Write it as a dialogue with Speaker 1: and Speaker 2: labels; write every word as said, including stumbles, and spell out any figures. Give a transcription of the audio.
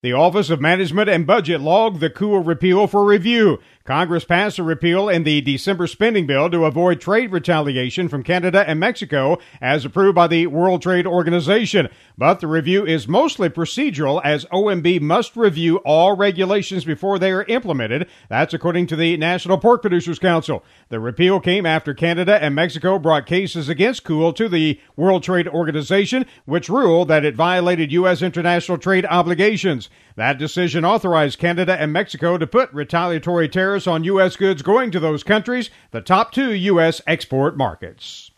Speaker 1: The Office of Management and Budget logged the C O O L repeal for review. Congress passed a repeal in the December spending bill to avoid trade retaliation from Canada and Mexico, as approved by the World Trade Organization. But the review is mostly procedural, as O M B must review all regulations before they are implemented. That's according to the National Pork Producers Council. The repeal came after Canada and Mexico brought cases against C O O L to the World Trade Organization, which ruled that it violated U S international trade obligations. That decision authorized Canada and Mexico to put retaliatory tariffs on U S goods going to those countries, the top two U S export markets.